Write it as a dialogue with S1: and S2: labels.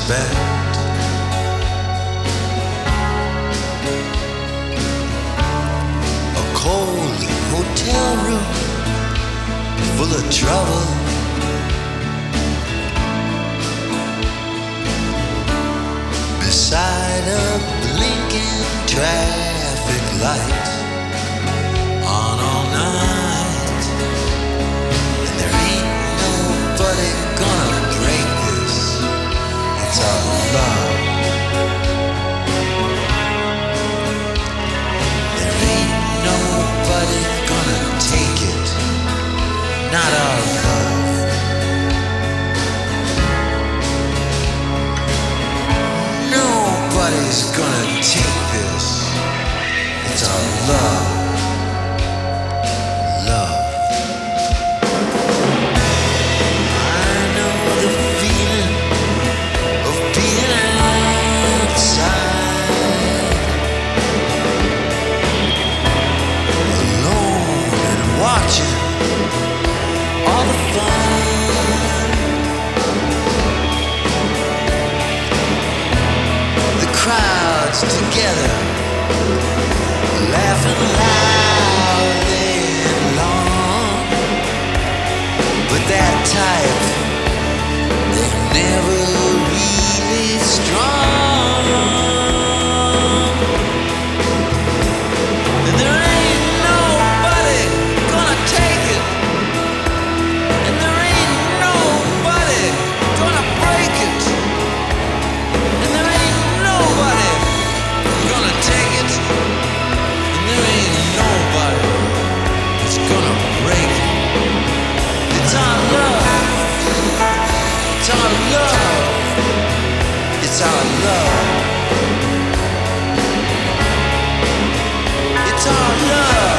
S1: spent. A cold hotel room full of trouble. Beside a blinking traffic light on all night. And there ain't nobody gonna break this. It's our love. There ain't nobody gonna take it. Not our love. Nobody's gonna take this. It's our love. Love. I know the feeling of being outside, alone and watching all the fun. The crowds together, laughing loud and long. But that type, they're never really strong. And there ain't nobody gonna take it. And there ain't nobody gonna break it. And there ain't nobody gonna take it. And there ain't nobody that's gonna break it. It's our love. It's our love. It's our love. It's our love.